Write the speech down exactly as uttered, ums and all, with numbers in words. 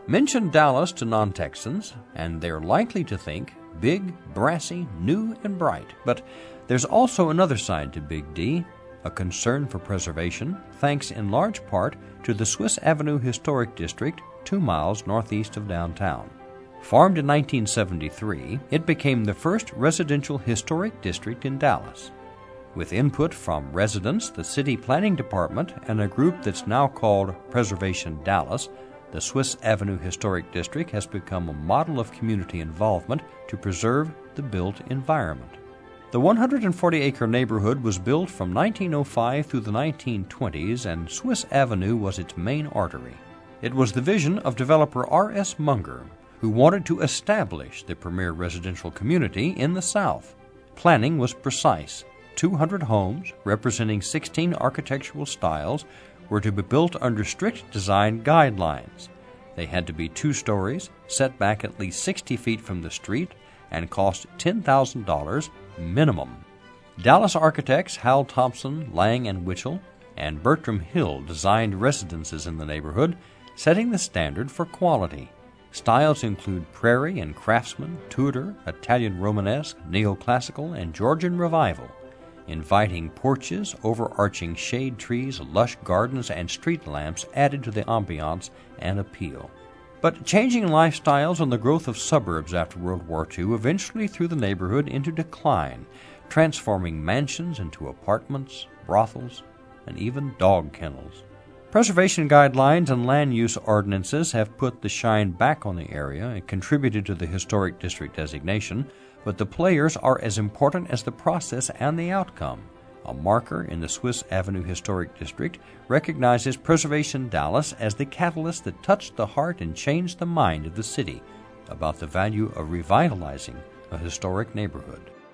Mention Dallas to non-Texans, and they're likely to think big, brassy, new, and bright. But there's also another side to Big D, a concern for preservation, thanks in large part to the Swiss Avenue Historic District, two miles northeast of downtown. Formed in nineteen seventy-three, it became the first residential historic district in Dallas. With input from residents, the city planning department, and a group that's now called Preservation Dallas, the Swiss Avenue Historic District has become a model of community involvement to preserve the built environment. The one hundred forty acre neighborhood was built from nineteen oh five through the nineteen twenties, and Swiss Avenue was its main artery. It was the vision of developer R S Munger, who wanted to establish the premier residential community in the South. Planning was precise. two hundred homes, representing sixteen architectural styles, were to be built under strict design guidelines. They had to be two stories, set back at least sixty feet from the street, and cost ten thousand dollars minimum. Dallas architects Hal Thompson, Lang and Witchell, and Bertram Hill designed residences in the neighborhood, setting the standard for quality. Styles include Prairie and Craftsman, Tudor, Italian Romanesque, Neoclassical, and Georgian Revival, inviting porches, overarching shade trees, lush gardens, and street lamps added to the ambiance and appeal. But changing lifestyles and the growth of suburbs after World War Two eventually threw the neighborhood into decline, transforming mansions into apartments, brothels, and even dog kennels. Preservation guidelines and land use ordinances have put the shine back on the area and contributed to the historic district designation, but the players are as important as the process and the outcome. A marker in the Swiss Avenue Historic District recognizes Preservation Dallas as the catalyst that touched the heart and changed the mind of the city about the value of revitalizing a historic neighborhood.